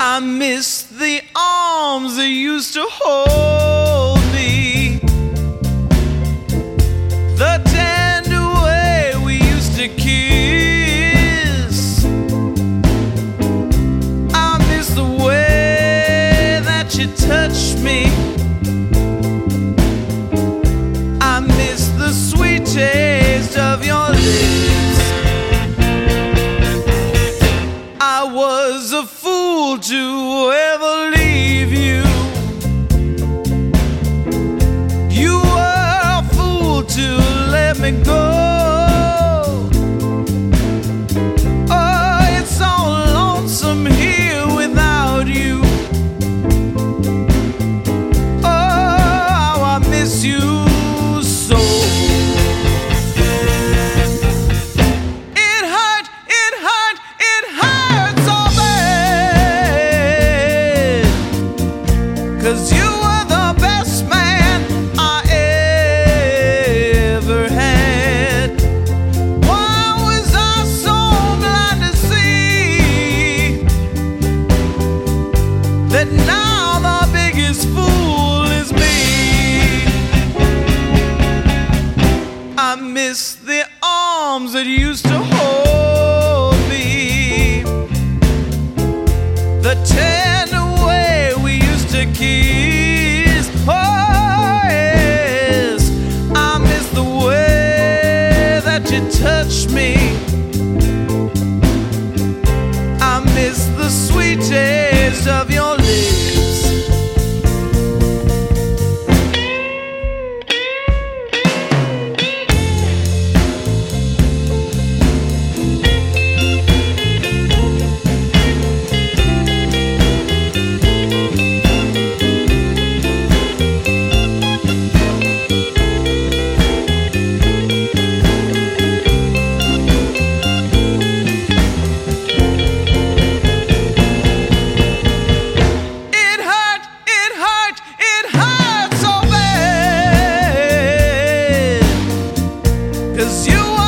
I miss the arms that used to hold me, the tender way we used to kiss. I miss the way that you touched me. I miss the sweet taste of your lips. I was a fool to ever leave you. You were a fool to let me go. Oh, it's so lonesome here without you. Oh, how I miss you so. It hurt, it hurt, it hurt so bad, 'cause you were the best man I ever had. Why was I so blind to see that now the biggest fool is me? I miss the arms that used to hold me, the tender way we used to kiss. Oh yes, I miss the way that you touched me. I miss the sweet taste of your lips. It hurt, it hurt, it hurt so bad, 'cause you